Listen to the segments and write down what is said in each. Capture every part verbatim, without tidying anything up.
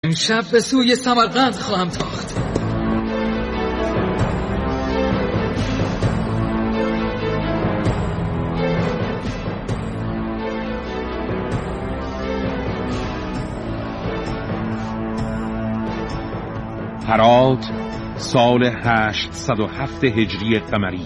امشب به سوی سمرقند خواهم تاخت. هرات سال هشتصد و هفت هجری قمری.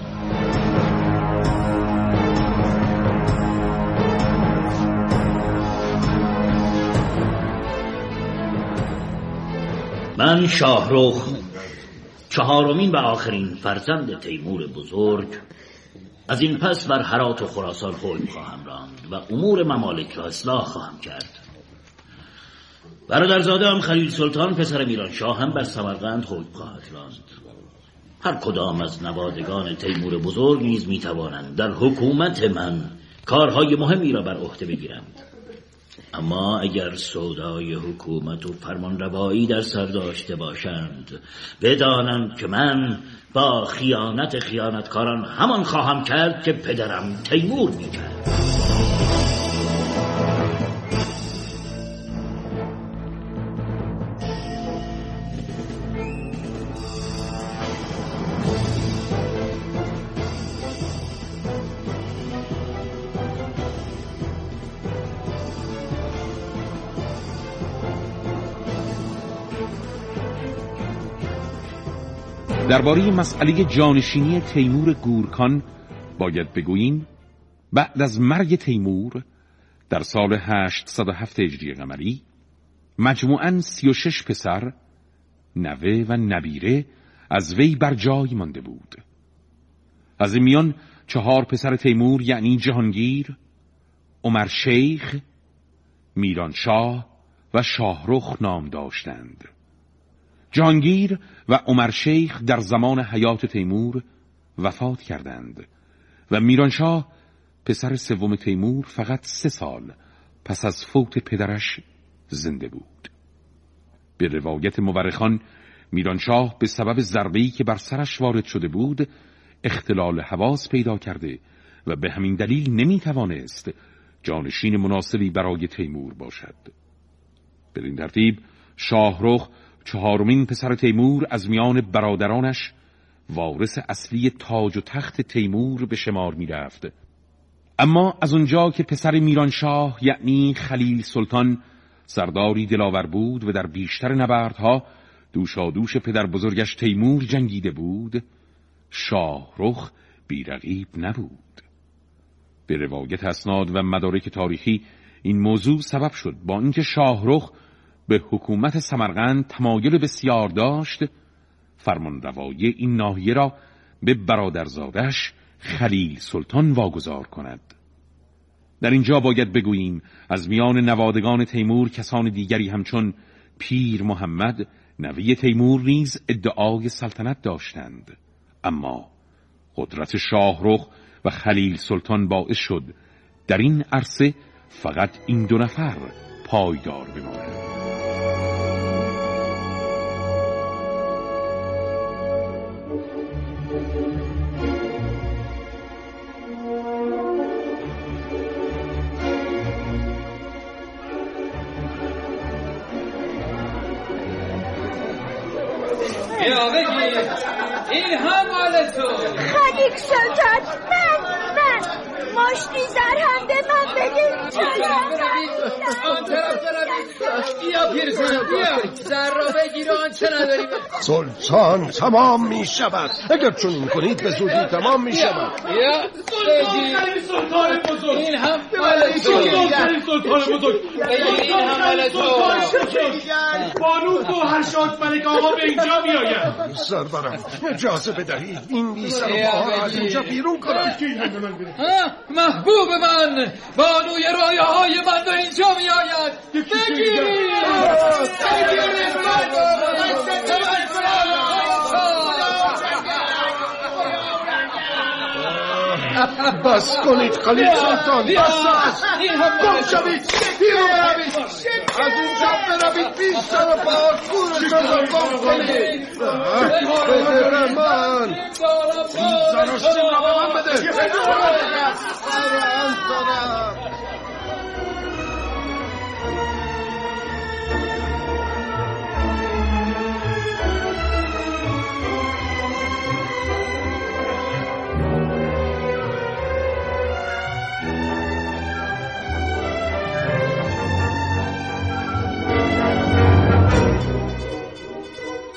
من شاهرخ، چهارمین و آخرین فرزند تیمور بزرگ، از این پس بر هرات و خراسان حکم خواهم راند و امور ممالک را اصلاح خواهم کرد. برادرزاده هم خلیل سلطان پسر میرانشاه هم بر سمرقند حکم خواهد راند. هر کدام از نوادگان تیمور بزرگ نیز میتوانند در حکومت من کارهای مهمی را بر عهده بگیرند. اما اگر سودای حکومت و فرمانروایی در سر داشته باشند، بدانند که من با خیانت خیانتکاران همان خواهم کرد که پدرم تیمور میکرد. درباره مسئله جانشینی تیمور گورکان باید بگوییم بعد از مرگ تیمور در سال هشتصد و هفت هجری قمری مجموعاً سی و شش پسر، نوه و نبیره از وی بر جای مانده بود. از این میان چهار پسر تیمور یعنی جهانگیر، عمر شیخ، میرانشاه و شاهرخ نام داشتند. جهانگیر و عمر شیخ در زمان حیات تیمور وفات کردند و میرانشاه پسر سوم تیمور فقط سه سال پس از فوت پدرش زنده بود. به روایت مورخان میرانشاه به سبب ضربه‌ای که بر سرش وارد شده بود اختلال حواس پیدا کرده و به همین دلیل نمیتوانست جانشین مناسبی برای تیمور باشد. بدین ترتیب شاهرخ چهارمین پسر تیمور از میان برادرانش وارث اصلی تاج و تخت تیمور به شمار می رفت. اما از اونجا که پسر میرانشاه یعنی خلیل سلطان سرداری دلاور بود و در بیشتر نبردها دوشادوش پدر بزرگش تیمور جنگیده بود، شاهرخ بی‌رقیب نبود. به روایت اسناد و مدارک تاریخی این موضوع سبب شد با اینکه شاهرخ به حکومت سمرقند تمایل بسیار داشت، فرمانروایی این ناحیه را به برادرزادش خلیل سلطان واگذار کند. در اینجا باید بگوییم از میان نوادگان تیمور کسان دیگری همچون پیر محمد نوی تیمور نیز ادعای سلطنت داشتند، اما قدرت شاهرخ و خلیل سلطان باعث شد در این عرصه فقط این دو نفر پایدار بمانند. یا بگیر این هم مال تو. خلیل سلطان من من ماشتی زر هم به من بدین. بیا پیرزن بیا زر را بگیر آنچه نداریم. سلطان تمام می شود. اگر چون کنید به زودی تمام می شود. بیا بگیر سلطان بزرگ. این هم مال تو. سلطان بزرگ. این هم مال تو. بانو و هر شاد ملک آقا به اینجا می آید. سرورم اجازه بدهید این بی سر و باها از اینجا بیرون کنم. محبوب من بانوی رویاهای من به اینجا می آید. بگیرید بس کنید خلیل سلطان، بس است. گم شوید، بیرون بروید، از اینجا بروید. بی سر و باها گورتان را گم کنید. پدر من این زناشتیم را به من بده.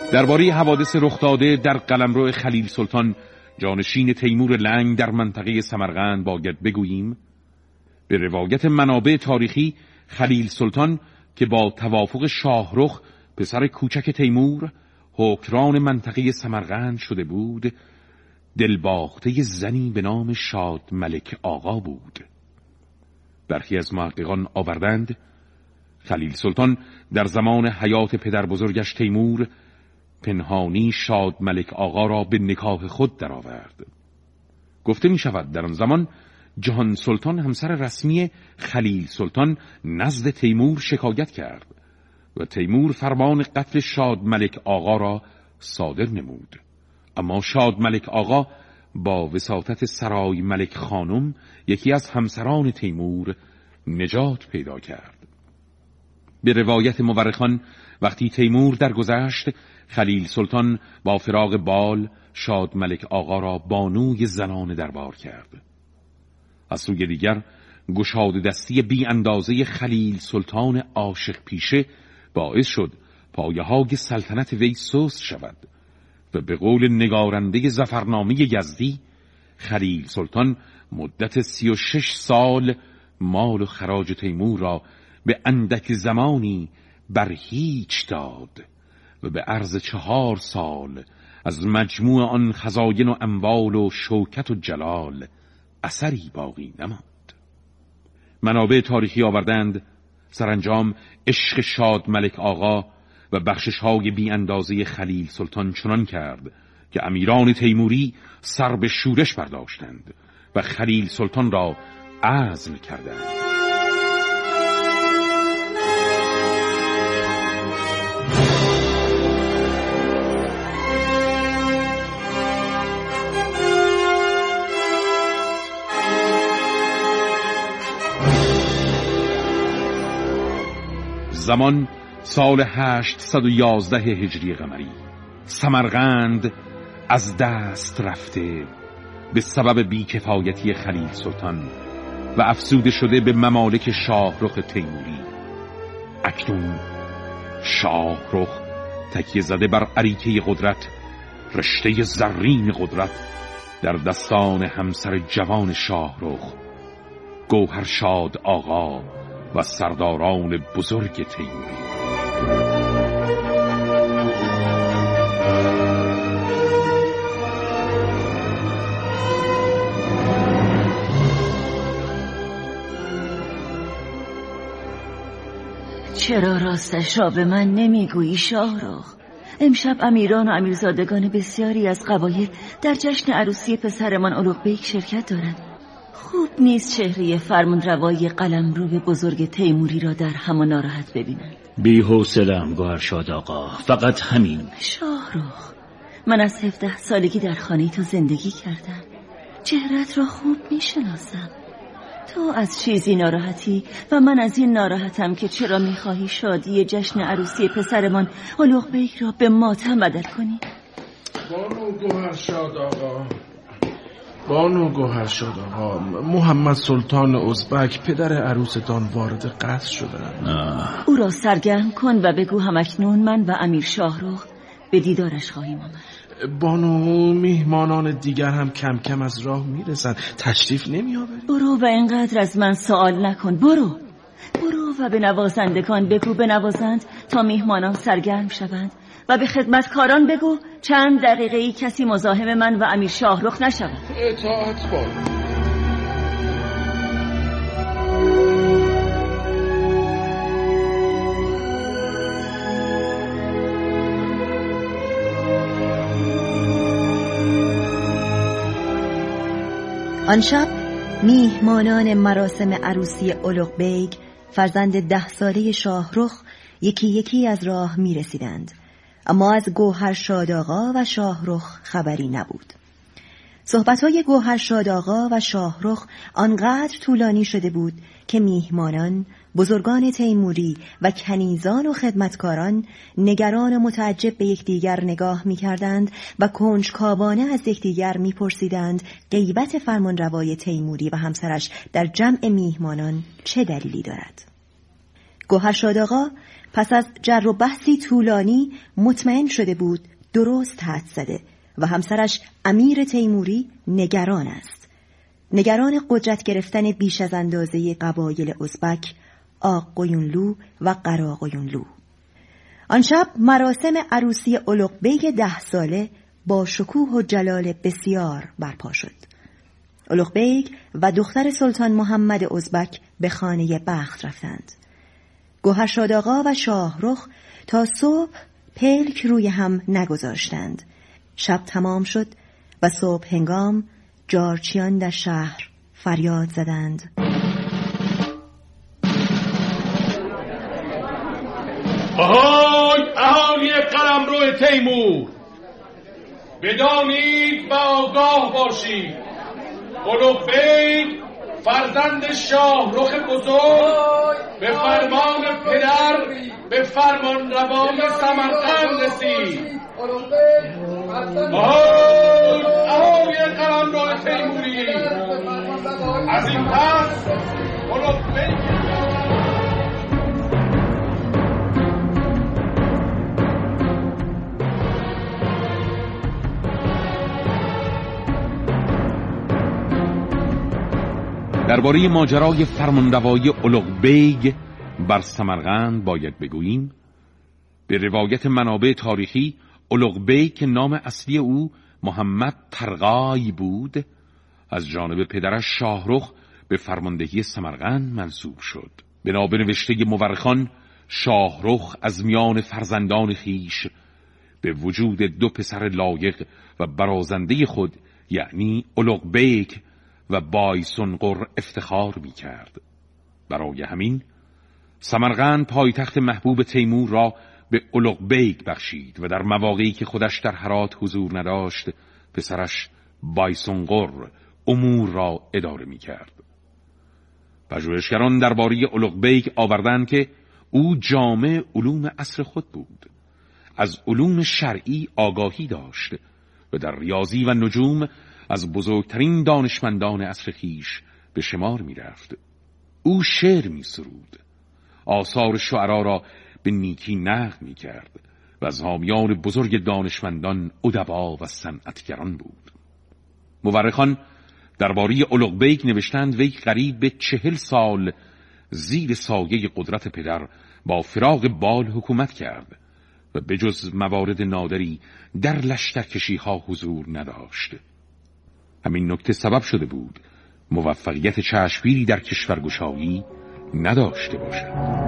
درباره حوادث رخ داده در قلمرو خلیل سلطان جانشین تیمور لنگ در منطقه سمرقند باید بگوییم. به روایت منابع تاریخی خلیل سلطان که با توافق شاهرخ پسر کوچک تیمور حکمران منطقه سمرقند شده بود، دلباخته زنی به نام شاد ملک آقا بود. برخی از محققان آوردند خلیل سلطان در زمان حیات پدر بزرگش تیمور پنهانی شاد ملک آقا را به نکاح خود درآورد. گفته می شود در آن زمان جهان سلطان همسر رسمی خلیل سلطان نزد تیمور شکایت کرد و تیمور فرمان قتل شاد ملک آقا را صادر نمود. اما شاد ملک آقا با وساطت سرای ملک خانم یکی از همسران تیمور نجات پیدا کرد. به روایت مورخان وقتی تیمور درگذشت، خلیل سلطان با فراق بال شاد ملک آقا را بانوی زنان دربار کرد. از سوی دیگر گشاد دستی بی اندازه خلیل سلطان عاشق پیشه باعث شد پایه‌های سلطنت وی سست شود و به قول نگارنده ظفرنامه یزدی خلیل سلطان مدت سی و شش سال مال و خراج تیمور را به اندک زمانی بر هیچ داد و به عرض چهار سال از مجموع آن خزاین و اموال و شوکت و جلال اثری باقی نماند. منابع تاریخی آوردند سرانجام عشق شاد ملک آقا و بخشش‌های بی اندازه خلیل سلطان چنان کرد که امیران تیموری سر به شورش برداشتند و خلیل سلطان را عزل کردند. زمان سال هشتصد و یازده هجری قمری. سمرقند از دست رفته به سبب بیکفایتی خلیل سلطان و افسوده شده به ممالک شاهرخ تیموری. اکنون شاهرخ تکیه زده بر اریکه قدرت، رشته زرین قدرت در دستان همسر جوان شاهرخ گوهرشاد آقا و سرداران بزرگ تیموری. چرا راستش را به من نمیگویی شاهرخ؟ امشب امیران و امیرزادگان بسیاری از قبایل در جشن عروسی پسرمان اولوغبیک شرکت دارند. خوب نیست چهره فرمانروای قلمرو بزرگ تیموری را در هم ناراحت ببینند. بی حوصله‌ام گوهرشاد آقا، فقط همین. شاهرخ، من از هفده سالگی در خانه تو زندگی کردم. چهرت را خوب میشناسم. تو از چیزی ناراحتی و من از این ناراحتم که چرا میخواهی شادی جشن عروسی پسرمان اولوغبیک را به ماتم بدل کنی. بانو گوهرشاد آقا، بانو گوهرشاد آقا، محمد سلطان ازبک پدر عروستان وارد قصر شدند. او را سرگرم کن و بگو همکنون من و امیر شاهرخ به دیدارش خواهیم آمد. بانو میهمانان دیگر هم کم کم از راه میرسند، تشریف نمیآوری؟ برو و اینقدر از من سوال نکن. برو برو و به نوازندگان بگو بنوازند تا میهمانان سرگرم شوند و به خدمتکاران بگو چند دقیقه ای کسی مزاحم من و امیر شاهرخ نشود. اطاعت بانو. آن شب میهمانان مراسم عروسی اولوغبیک فرزند ده ساله شاهرخ یکی یکی از راه می رسیدند، اما از گوهرشاد آقا و شاهرخ خبری نبود. صحبت‌های گوهرشاد آقا و شاهرخ آنقدر طولانی شده بود که میهمانان، بزرگان تیموری و کنیزان و خدمتکاران نگران و متعجب به یکدیگر نگاه می‌کردند و کنجکاوانه از یکدیگر می‌پرسیدند غیبت فرمانروای تیموری و همسرش در جمع میهمانان چه دلیلی دارد. گوهرشاد آقا پس از جر و بحثی طولانی مطمئن شده بود درست حدس زده و همسرش امیر تیموری نگران است. نگران قدرت گرفتن بیش از اندازه قبایل ازبک، آق قیونلو و قرا قیونلو. آن شب مراسم عروسی اولوغ بیگ ده ساله با شکوه و جلال بسیار برپا شد. اولوغ بیگ و دختر سلطان محمد ازبک به خانه بخت رفتند. گوهرشاد آقا و شاهرخ تا صبح پلک روی هم نگذاشتند. شب تمام شد و صبح هنگام جارچیان در شهر فریاد زدند: آهای اهالی قلمرو تیمور، بدانید و آگاه باشید اولوغ بیگ فرزند شاهرخ بزرگ به فرمان پدر به فرمان روای سمرقند رسید. آهای اهالی قلمرو تیموری، از این پس اولوغ بیگ درباره ماجرای فرمانروایی اولوغ بیگ بر سمرقند باید بگوییم. به روایت منابع تاریخی اولوغ بیگ که نام اصلی او محمد ترغای بود، از جانب پدرش شاهرخ به فرماندهی سمرقند منصوب شد. بنا به نوشته مورخان، شاهرخ از میان فرزندان خیش به وجود دو پسر لایق و برازنده خود یعنی اولوغ بیگ و بایسونقر افتخار می کرد. برای همین سمرقند پایتخت محبوب تیمور را به اولوغ بیگ بخشید و در مواقعی که خودش در هرات حضور نداشت پسرش بایسونقر امور را اداره می کرد. پژوهشگران درباره اولوغ بیگ آوردند که او جامع علوم عصر خود بود. از علوم شرعی آگاهی داشت و در ریاضی و نجوم از بزرگترین دانشمندان عصر خویش به شمار می رفت. او شعر می سرود، آثار شعرا را به نیکی نقل می کرد و از حامیان بزرگ دانشمندان، ادبا و صنعتگران بود. مورخان درباره اولوغ بیگ نوشتند وی قریب به چهل سال زیر سایه قدرت پدر با فراق بال حکومت کرد و به جز موارد نادری در لشکرکشی ها حضور نداشت. همین نکته سبب شده بود موفقیت چشمگیری در کشورگشایی نداشته باشد.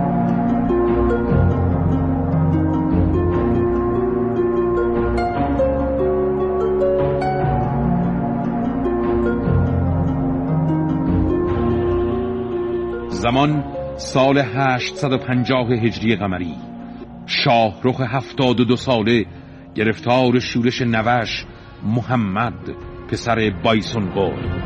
زمان سال هشتصد و پنجاه هجری قمری. شاهرخ هفتاد و دو ساله گرفتار شورش نوش محمد پسر بایسونقر.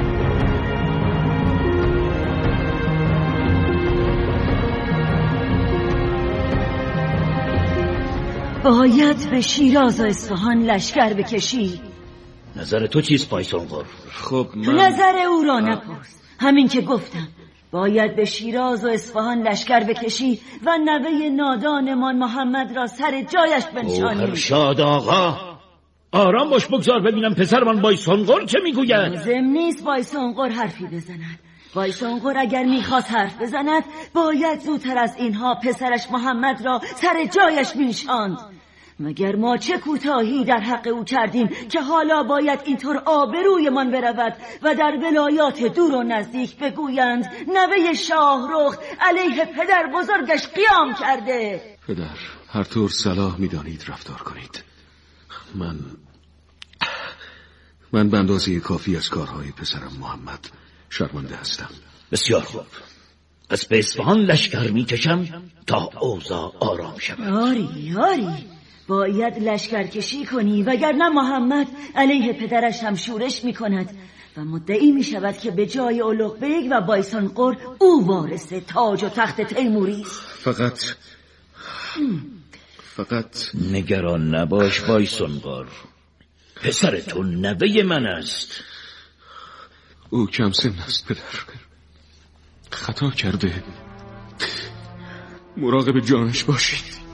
باید به شیراز و اصفهان لشکر بکشی. نظر تو چیست بایسونقر؟ خب من... نظر او را نپرس، همین که گفتم. باید به شیراز و اصفهان لشکر بکشی و نوه نادانمان محمد را سر جایش بنشانی. گوهرشاد آقا آرام باش، بگذار ببینم پسرمان بایسونقر چه میگوید. لازم نیست بایسونقر حرفی بزند. بایسونقر اگر میخواست حرف بزند باید زودتر از اینها پسرش محمد را سر جایش میشاند. مگر ما چه کوتاهی در حق او کردیم که حالا باید اینطور آبرویمان برود و در ولایات دور و نزدیک بگویند نوه شاهرخ علیه پدر بزرگش قیام کرده. پدر، هر طور صلاح میدانید رفتار کنید. من من به اندازه کافی از کارهای پسرم محمد شرمنده هستم. بسیار خوب، از به اصفهان لشکر میکشم تا اوضاع آرام شود. آری آری باید لشکر کشی کنی وگرنه محمد علیه پدرش هم شورش میکند و مدعی میشود که به جای اولوغ بیگ و بایسونقر او وارث تاج و تخت تیموری است. فقط فقط نگران نباش بایسونقر، پسر تو نوه من است. او کم سن است پدر، خطا کرده. مراقب جانش باشید.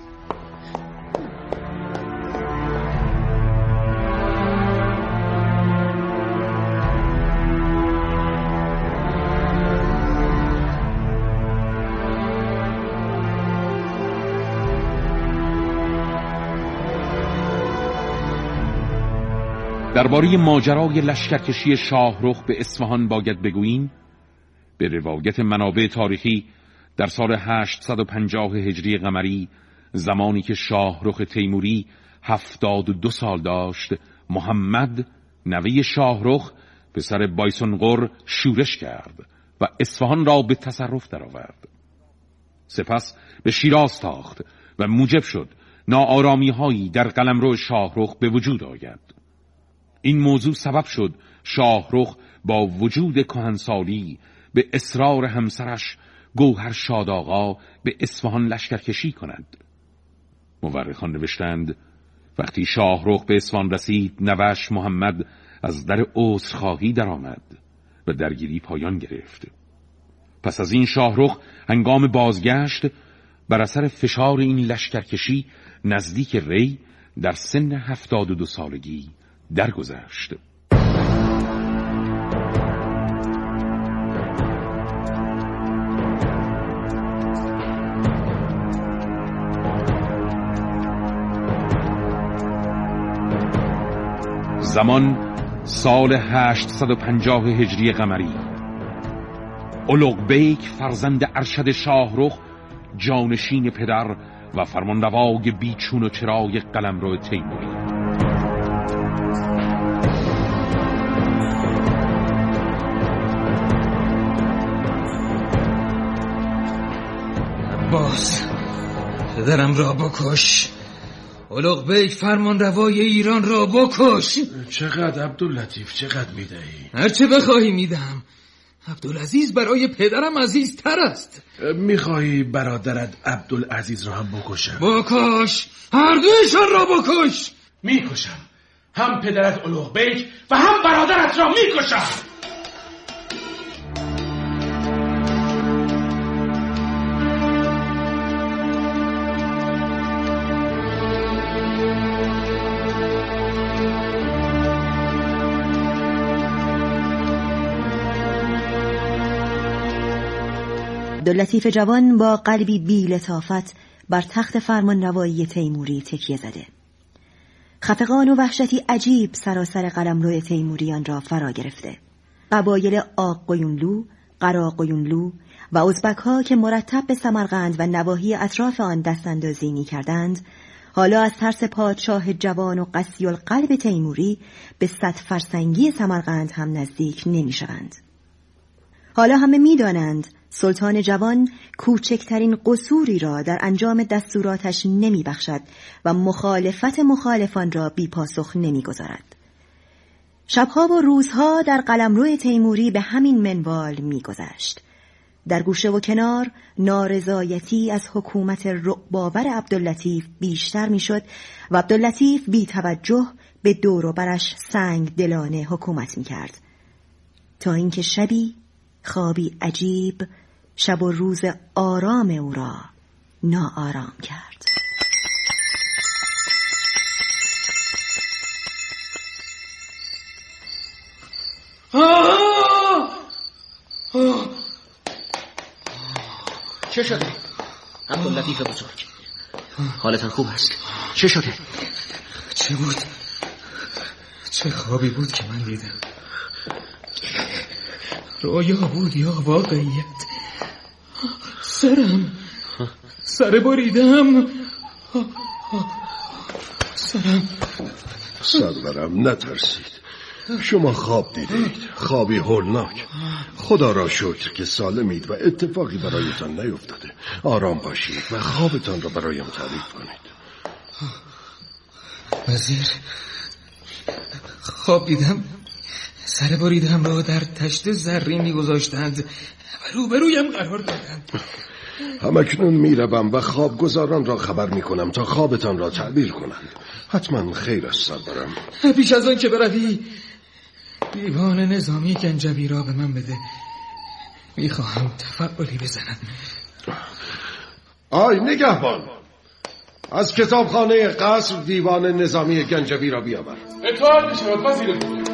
درباره ماجرای لشکرکشی شاهرخ به اصفهان باید بگوییم. به روایت منابع تاریخی در سال هشتصد و پنجاه هجری قمری، زمانی که شاهرخ تیموری هفتاد و دو سال داشت، محمد نوه شاهرخ پسر بایسنقر شورش کرد و اصفهان را به تصرف درآورد. سپس به شیراز تاخت و موجب شد ناآرامی هایی در قلمرو شاهرخ به وجود آید. این موضوع سبب شد شاهرخ با وجود کهنسالی به اصرار همسرش گوهرشاد آقا به اصفهان لشکرکشی کند. مورخان نوشتند وقتی شاهرخ به اصفهان رسید، نوش محمد از در عذرخواهی درآمد و درگیری پایان گرفت. پس از این شاهرخ هنگام بازگشت بر اثر فشار این لشکرکشی نزدیک ری در سن هفتاد و دو سالگی درگذشت. زمان سال هشتصد و پنجاه هجری قمری. اولوغبیک فرزند ارشد شاهرخ، جانشین پدر و فرمانروای بیچون و چرای قلمرو تیموری. عباس، پدرم را بکش. اولوغبیک فرمانروای ایران را بکش. چقدر عبداللطیف، چقدر میدهی؟ هرچه بخواهی میدم. عبدالعزیز برای پدرم عزیزتر است. میخواهی برادرت عبدالعزیز را هم بکشم؟ بکش، هر دویشان را بکش. میکشم، هم پدرت اولوغبیک و هم برادرت را میکشم. عبداللطیف جوان با قلبی بی لطافت بر تخت فرمانروایی تیموری تکیه زده. خفقان و وحشتی عجیب سراسر قلمرو تیموریان را فرا گرفته. قبایل آق قیونلو، قرا قیونلو و ازبک ها که مرتب به سمرقند و نواحی اطراف آن دستاندازی می کردند، حالا از ترس پادشاه جوان و قسی القلب تیموری به صد فرسنگی سمرقند هم نزدیک نمی شوند. حالا همه می دانند سلطان جوان کوچکترین قصوری را در انجام دستوراتش نمی بخشد و مخالفت مخالفان را بی پاسخ نمی گذارد. شبها و روزها در قلمرو تیموری به همین منوال می گذشت. در گوشه و کنار نارضایتی از حکومت رعب‌آور عبداللطیف بیشتر می شد و عبداللطیف بی توجه به دور و برش سنگ دلانه حکومت می کرد، تا اینکه شبی خوابی عجیب شب و روز آرام او را ناآرام کرد. آه! آه! چه شده؟ عبداللطیف بزرگ، حالتان خوب است؟ چه شده؟ چه بود؟ چه خوابی بود که من دیدم؟ رویا بود یا واقعیت؟ سرم سر بریدم. سرم سرورم نترسید، شما خواب دیدید، خوابی هولناک. خدا را شکر که سالمید و اتفاقی برایتان نیفتاده. آرام باشید و خوابتان را برایم تعریف کنید. وزیر، خواب دیدم سر بریدم را در تشت زرینی گذاشتند و روبرویم قرار دادند. همکنون میروم و خوابگزاران را خبر میکنم تا خوابتان را تعبیر کنند. حتما خیر است سرورم. پیش از آن که بروی دیوان نظامی گنجوی را به من بده، میخواهم تفعالی بزنم. آی نگهبان، از کتابخانه قصر دیوان نظامی گنجوی را بیاور. اطاعت می‌شود وزیر بزرگ.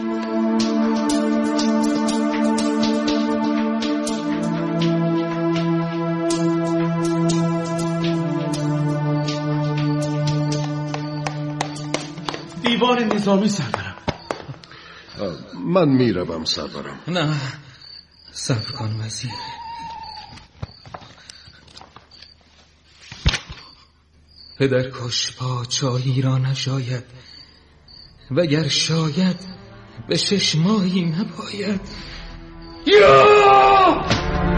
دیوان نظامی سرورم. من میروم سرورم. نه صبر کن وزیر. پدر کش پادشاهی را نشاید، وگر شاید به شش ماهی نباید. یا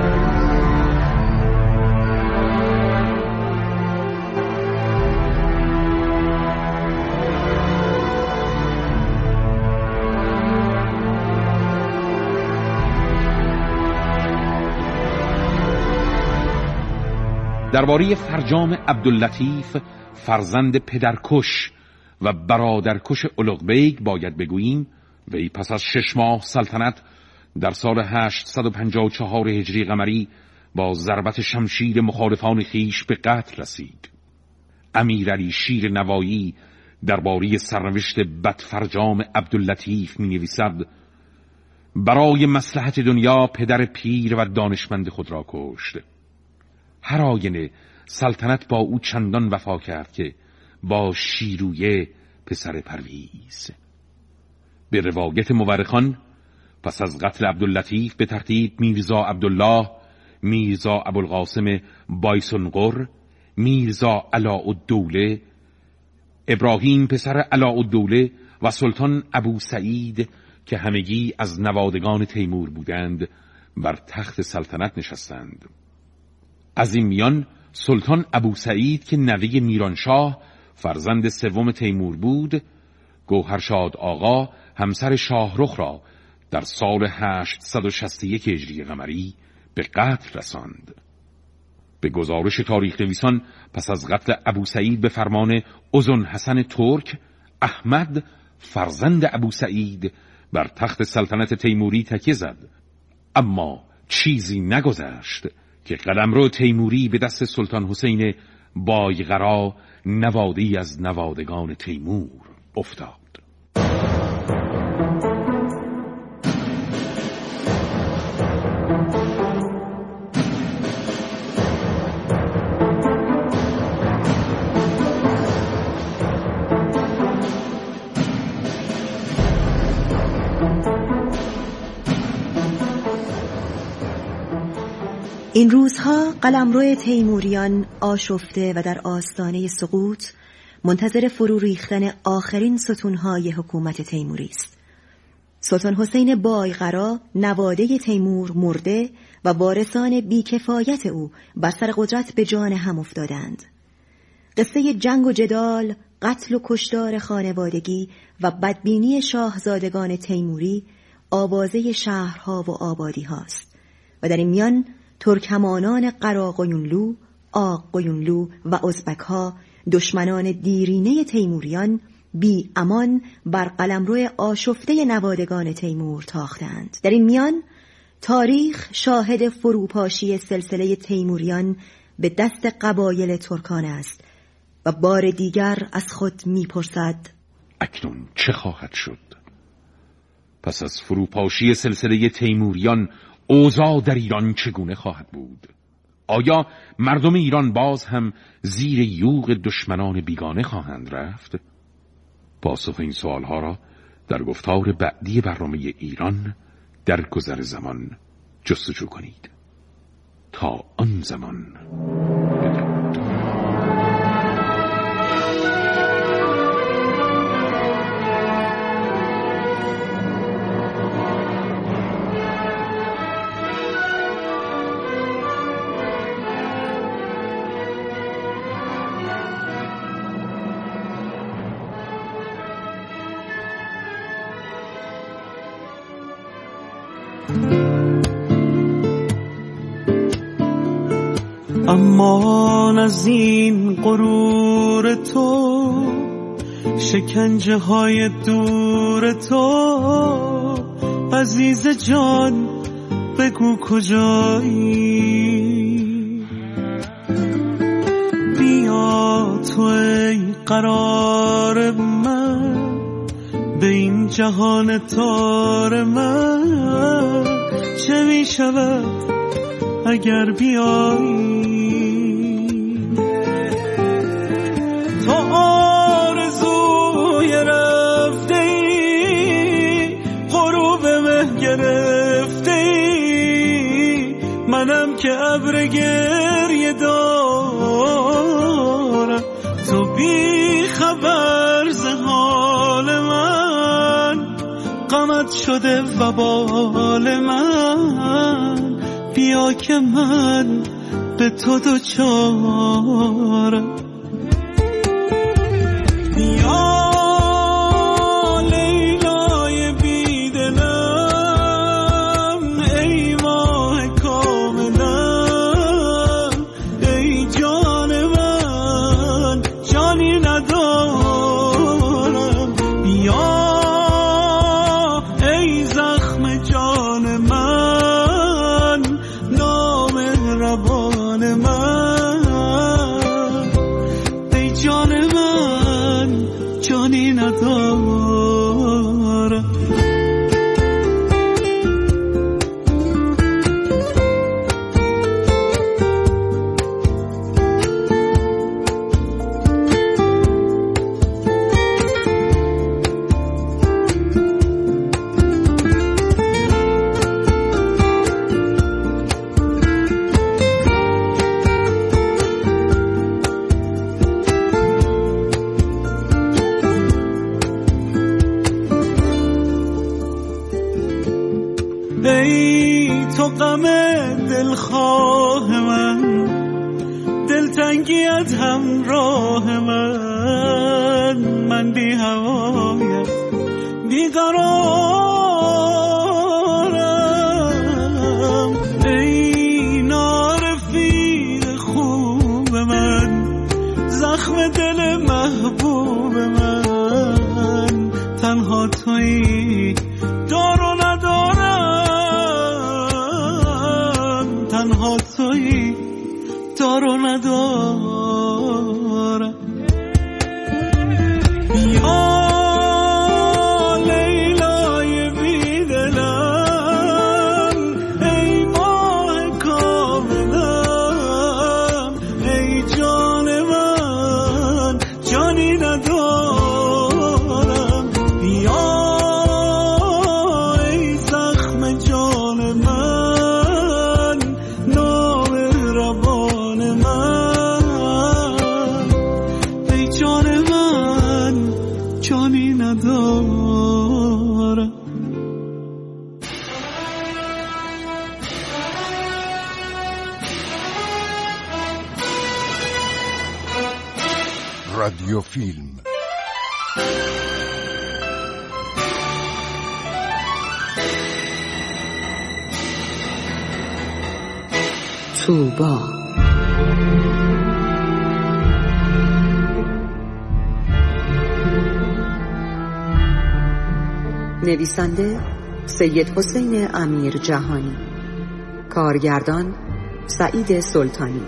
درباره فرجام عبداللطیف فرزند پدرکش و برادرکش اولغ بیگ باید بگوییم وی پس از شش ماه سلطنت در سال هشتصد و پنجاه و چهار هجری قمری با ضربت شمشیر مخالفان خیش به قتل رسید. امیرعلی شیر نوایی درباره سرنوشت بدفرجام عبداللطیف می نویسد: برای مصلحت دنیا پدر پیر و دانشمند خود را کشت. هر آینه سلطنت با او چندان وفا کرد که با شیرویه پسر پرویز. به روایت مورخان پس از قتل عبداللطیف به ترتیب میرزا عبدالله، میرزا ابوالقاسم بایسونقر، میرزا علاءالدوله، ابراهیم پسر علاءالدوله و سلطان ابو سعید که همگی از نوادگان تیمور بودند بر تخت سلطنت نشستند. از این میان سلطان ابو سعید که نوه میرانشاه فرزند سوم تیمور بود، گوهرشاد آقا همسر شاهرخ را در سال هشتصد و شصت و یک هجری قمری به قتل رساند. به گزارش تاریخ نویسان پس از قتل ابو سعید به فرمان اذن حسن ترک، احمد فرزند ابو سعید بر تخت سلطنت تیموری تکیه زد، اما چیزی نگذشت که قلمرو تیموری به دست سلطان حسین بایقرا نوادی از نوادگان تیمور افتاد. این روزها قلمرو تیموریان آشفته و در آستانه سقوط منتظر فرو ریختن آخرین ستونهای حکومت تیموری است. سلطان حسین بایقرا نواده تیمور مرده و وارثان بیکفایت او بر سر قدرت به جان هم افتادند. قصه جنگ و جدال، قتل و کشتار خانوادگی و بدبینی شاهزادگان تیموری آوازه شهرها و آبادی هاست و در این میان ترکمانان قراقیونلو، آققیونلو و ازبک ها، دشمنان دیرینه تیموریان، بی امان بر قلمرو آشفته نوادگان تیمور تاختند. در این میان تاریخ شاهد فروپاشی سلسله تیموریان به دست قبایل ترکان است و بار دیگر از خود میپرسد اکنون چه خواهد شد؟ پس از فروپاشی سلسله تیموریان اوضاع در ایران چگونه خواهد بود؟ آیا مردم ایران باز هم زیر یوغ دشمنان بیگانه خواهند رفت؟ پاسخ این سوالها را در گفتار بعدی برنامه ایران در گذر زمان جستجو کنید. تا آن زمان بدرود. امان از این غرور تو، شکنجه های دور تو، عزیز جان بگو کجایی؟ ای قرار من، به این جهان تار من، چه می شود اگر بیایی؟ تو آرزوی رفته ای، غروب مه گرفته ای، منم که ابر گریه دارم، تو بی خبر ز حال من، غمت شده وبال من، بیا که من به تو دوچارم. بیا لیلای بیدلم، ای ماه کاملم، ای جان من جانی ندارم. بیا ای زخم جان من، نامهربان من، ای جان من جانی ندارم. ای تو غم دلخواه من، دلتنگیت همراه من، من بی هوایت بی قرارم. ای نارفیق خوب من، زخم دل محبوب من، تنها تویی دار و ندارم، تنها تویی دار و ندارم. بیا لیلای بیدلم، ای ماه کاملم، ای جان من جانی ندارم. بیا ای زخم جان من، نامهربان من، ای جان من جانی ندارم. رادیو فیلم طوبا. نویسنده سید حسین امیر جهانی، کارگردان سعید سلطانی،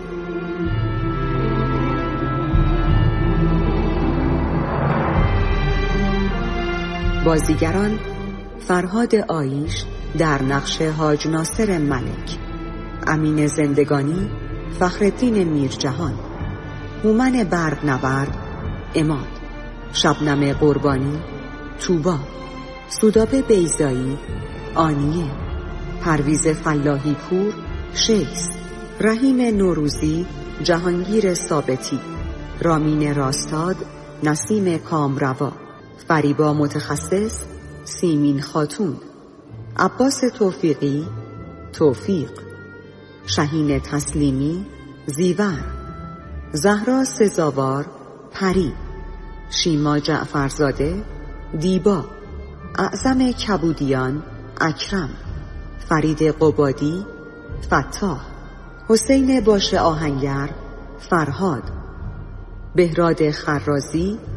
بازیگران فرهاد آیش در نقش حاج ناصر ملک، امین زندگانی فخرالدین میرجهان، هومن برق نورد عماد، شبنم قربانی طوبا، سودابه بیضایی آنیه، پرویز فلاحی پور شیس، رحیم نوروزی جهانگیر ثابتی، رامین راستاد نسیم کامروا، فریبا متخصص سیمین خاتون، عباس توفیقی توفیق، شهین تسلیمی زیور، زهرا سزاوار پری، شیما جعفرزاده دیبا، اعظم کبودیان اکرم، فرید قبادی فتاح، حسین باشه آهنگر فرهاد، بهراد خرازی